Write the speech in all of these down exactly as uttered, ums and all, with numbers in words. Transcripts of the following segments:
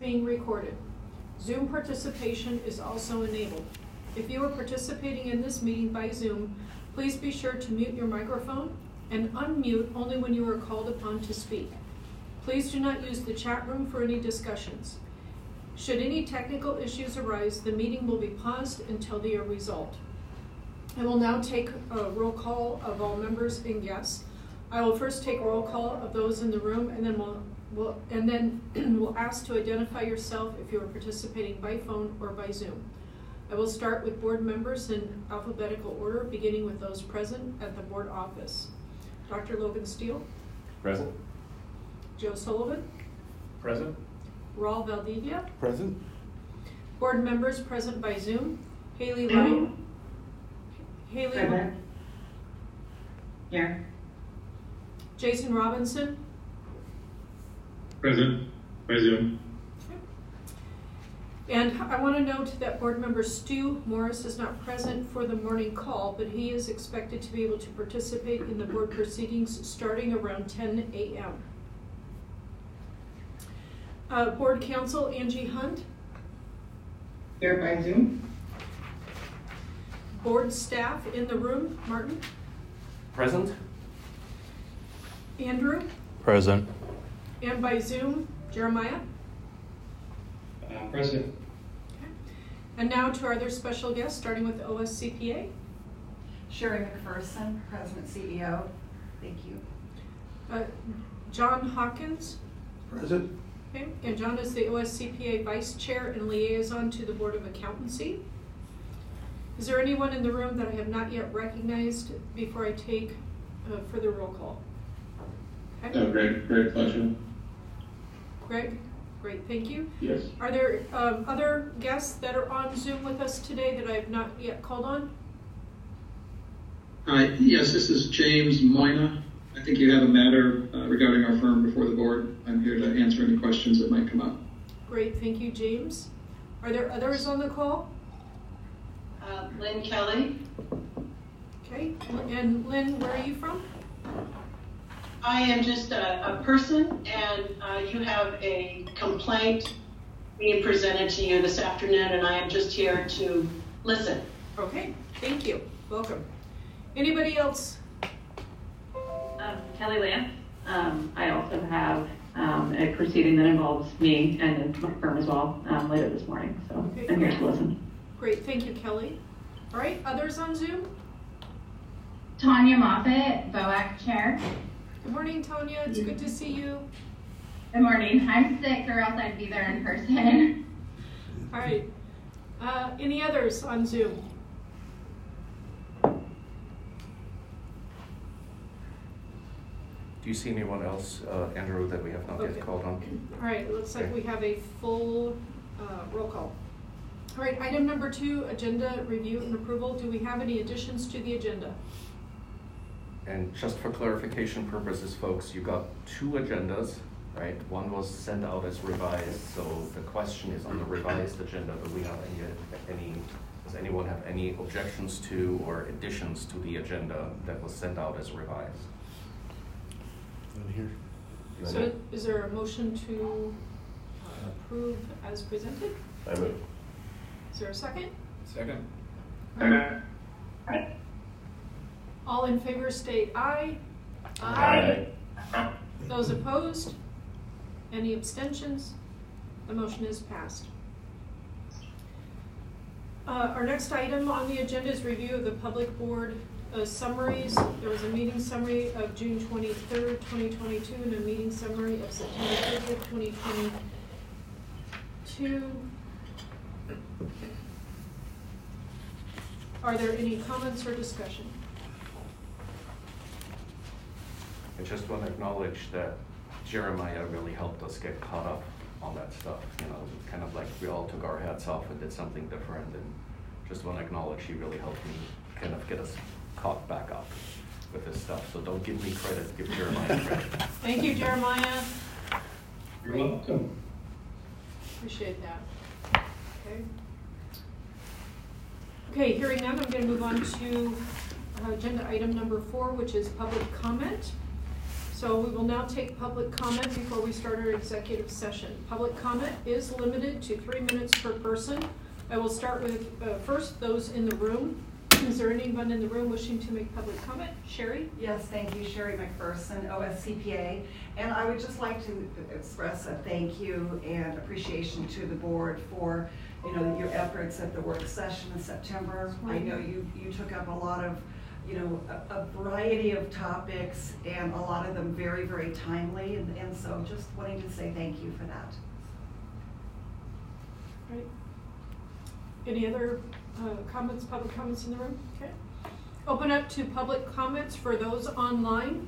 being recorded. Zoom participation is also enabled. If you are participating in this meeting by Zoom, please be sure to mute your microphone and unmute only when you are called upon to speak. Please do not use the chat room for any discussions. Should any technical issues arise, the meeting will be paused until they are resolved. I will now take a roll call of all members and guests. I will first take a roll call of those in the room, and then we'll, we'll and then we'll ask to identify yourself if you are participating by phone or by Zoom. I will start with board members in alphabetical order, beginning with those present at the board office. Doctor Logan Steele. Present. Joe Sullivan. Present. Raul Valdivia. Present. Board members present by Zoom. Haley Lyon. Haley. Present. Here. Jason Robinson. Present. By Zoom. And I want to note that board member Stu Morris is not present for the morning call, but he is expected to be able to participate in the board proceedings starting around ten A M Uh, board counsel Angie Hunt. Here by Zoom. Board staff in the room, Martin. Present. Andrew. Present. And by Zoom, Jeremiah. Uh, present. Okay. And now to our other special guests, starting with the O S C P A. Sherry McPherson, President C E O. Thank you. Uh, John Hawkins. Present. Okay. And John is the O S C P A Vice Chair and Liaison to the Board of Accountancy. Is there anyone in the room that I have not yet recognized before I take uh, further roll call? Okay. Oh, great, great pleasure. Greg? Great, thank you. Yes. Are there um, other guests that are on Zoom with us today that I have not yet called on? Hi, yes, this is James Moyna. I think you have a matter uh, regarding our firm before the board. I'm here to answer any questions that might come up. Great, thank you, James. Are there others on the call? Uh, Lynn Kelly. Okay, and Lynn, where are you from? I am just a, a person, and uh, you have a complaint being presented to you this afternoon, and I am just here to listen. Okay, thank you. Welcome. Anybody else? Um, Kelly Lance. Um, I also have um, a proceeding that involves me and my firm as well um, later this morning, so Okay. I'm here to listen. Great, thank you, Kelly. All right, others on Zoom? Tanya Moffett, B O A C Chair. Good morning, Tanya. It's good to see you. Good morning. I'm sick, or else I'd be there in person. All right. Uh, any others on Zoom? Do you see anyone else, uh, Andrew, that we have not Okay. yet called on? All right, it looks like Okay. we have a full uh, roll call. All right, item number two, agenda review and approval. Do we have any additions to the agenda? And just for clarification purposes, folks, you got two agendas, right? One was sent out as revised, so the question is on the revised agenda, do we have any, any, does anyone have any objections to or additions to the agenda that was sent out as revised? Here. So is there a motion to uh, approve as presented? I move. Is there a second? Second. Right. All in favor state aye. Aye. Those opposed? Any abstentions? The motion is passed. Uh, our next item on the agenda is review of the public board uh, summaries. There was a meeting summary of June twenty-third, twenty twenty-two, and a meeting summary of September thirtieth, twenty twenty-two. Are there any comments or discussion? I just want to acknowledge that Jeremiah really helped us get caught up on that stuff. You know, kind of like we all took our hats off and did something different, and just want to acknowledge he really helped me kind of get us caught back up with this stuff. So don't give me credit, give Jeremiah credit. Thank you, Jeremiah. You're welcome. Appreciate that. Okay. Okay, hearing none, I'm going to move on to uh, agenda item number four, which is public comment. So we will now take public comment before we start our executive session. Public comment is limited to three minutes per person. I will start with uh, first those in the room. Is there anyone in the room wishing to make public comment? Sherry? Yes, thank you, Sherry McPherson, O S C P A. And I would just like to express a thank you and appreciation to the board for, you know, your efforts at the work session in September. I know you, you took up a lot of, you know, a, a variety of topics, and a lot of them very, very timely. And, and so just wanting to say thank you for that. Right. Any other uh, comments, public comments in the room? Okay. Open up to public comments for those online.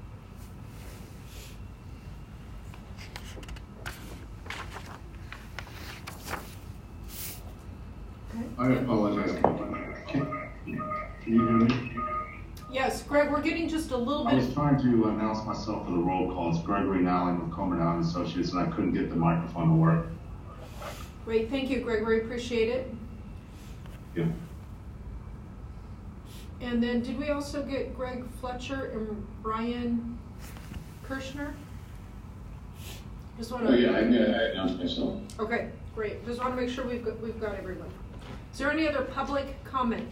Okay. I apologize. Can, can you hear me? Yes, Greg, we're getting just a little I bit. was trying to announce myself for the roll call. It's Gregory Nowling with Comer Nowling Associates, and I couldn't get the microphone to work. Great, thank you, Gregory. Appreciate it. Yeah. And then did we also get Greg Fletcher and Brian Kirshner? Just want to. Oh yeah, I, I announced myself. Okay, great. Just want to make sure we've got, we've got everyone. Is there any other public comment?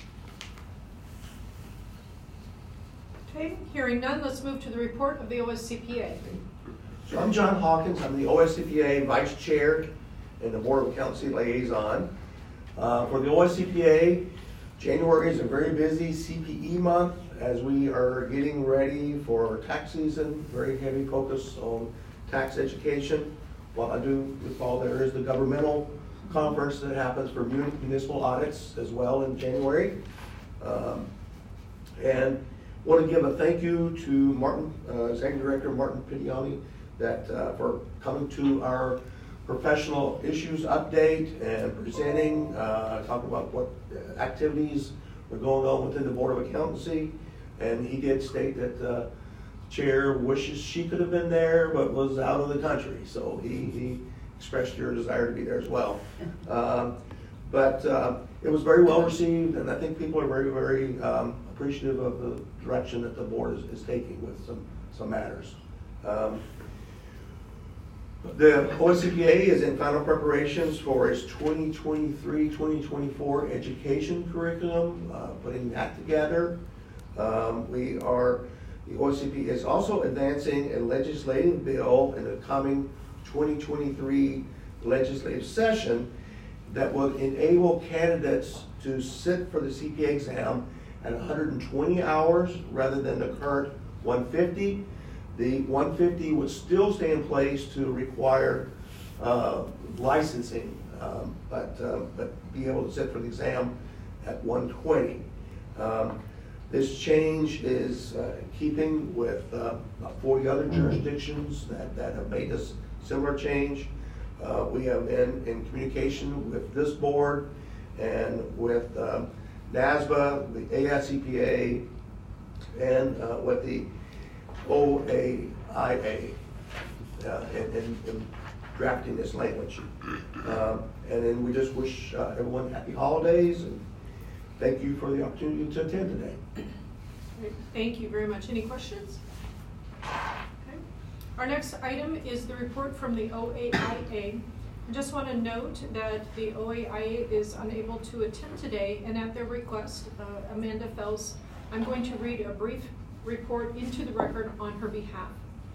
Okay, hearing none, let's move to the report of the O S C P A. So I'm John Hawkins. I'm the O S C P A Vice Chair and the Board of Accountancy Liaison. Uh, for the O S C P A, January is a very busy C P E month as we are getting ready for tax season, very heavy focus on tax education. Well, I do recall there is the governmental conference that happens for municipal audits as well in January. Um, and want to give a thank you to Martin, uh, Executive Director Martin Pitiani, that uh, for coming to our professional issues update and presenting, uh, talking about what activities are going on within the Board of Accountancy. And he did state that the uh, chair wishes she could have been there, but was out of the country. So he, he expressed your desire to be there as well. Um, but uh, it was very well received, and I think people are very, very um, appreciative of the direction that the board is, is taking with some, some matters. Um, The O S C P A is in final preparations for its twenty twenty-three twenty twenty-four education curriculum, uh, putting that together. Um, we are, the O S C P A is also advancing a legislative bill in the coming twenty twenty-three legislative session that would enable candidates to sit for the C P A exam at one hundred twenty hours rather than the current one hundred fifty. The one hundred fifty would still stay in place to require uh, licensing, um, but uh, but be able to sit for the exam at one hundred twenty. Um, this change is uh, keeping with uh, about forty other jurisdictions that, that have made this similar change. Uh, we have been in communication with this board and with um, NASBA, the A S C P A, and uh, with the O A I A uh, in, in, in drafting this language. Um, and then we just wish uh, everyone happy holidays and thank you for the opportunity to attend today. Great. Thank you very much. Any questions? Okay. Our next item is the report from the O A I A. I just want to note that the O A I A is unable to attend today, and at their request, uh, Amanda Fels, I'm going to read a brief report into the record on her behalf.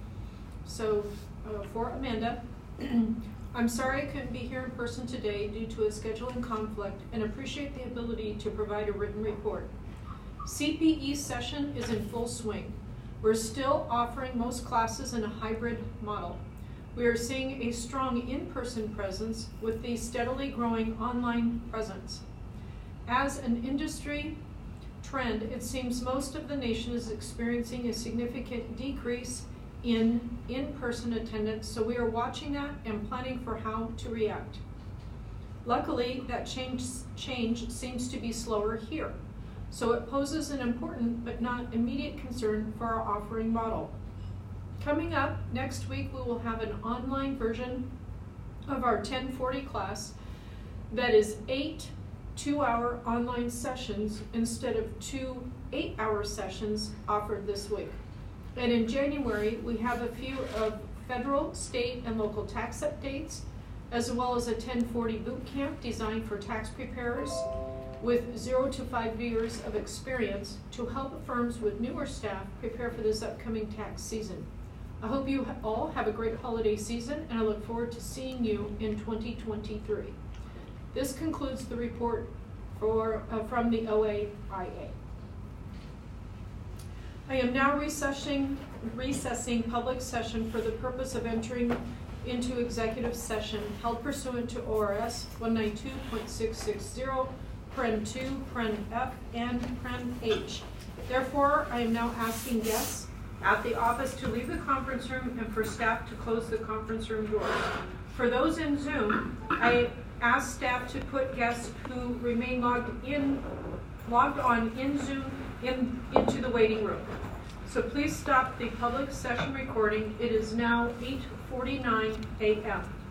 So uh, for Amanda, I'm sorry I couldn't be here in person today due to a scheduling conflict and appreciate the ability to provide a written report. C P E session is in full swing. We're still offering most classes in a hybrid model. We are seeing a strong in-person presence with the steadily growing online presence. As an industry trend, it seems most of the nation is experiencing a significant decrease in in-person attendance, so we are watching that and planning for how to react. Luckily, that change, change seems to be slower here, so it poses an important but not immediate concern for our offering model. Coming up next week, we will have an online version of our ten forty class that is eight two-hour online sessions instead of two eight-hour sessions offered this week. And in January, we have a few of federal, state, and local tax updates, as well as a ten forty boot camp designed for tax preparers with zero to five years of experience to help firms with newer staff prepare for this upcoming tax season. I hope you all have a great holiday season, and I look forward to seeing you in twenty twenty-three. This concludes the report for, uh, from the O A I A. I am now recessing, recessing public session for the purpose of entering into executive session held pursuant to O R S one ninety-two point six six zero, Paren two, Paren F, and Paren H. Therefore, I am now asking guests at the office to leave the conference room and for staff to close the conference room doors. For those in Zoom, I ask staff to put guests who remain logged in, logged on in Zoom in, into the waiting room. So please stop the public session recording. It is now eight forty-nine a m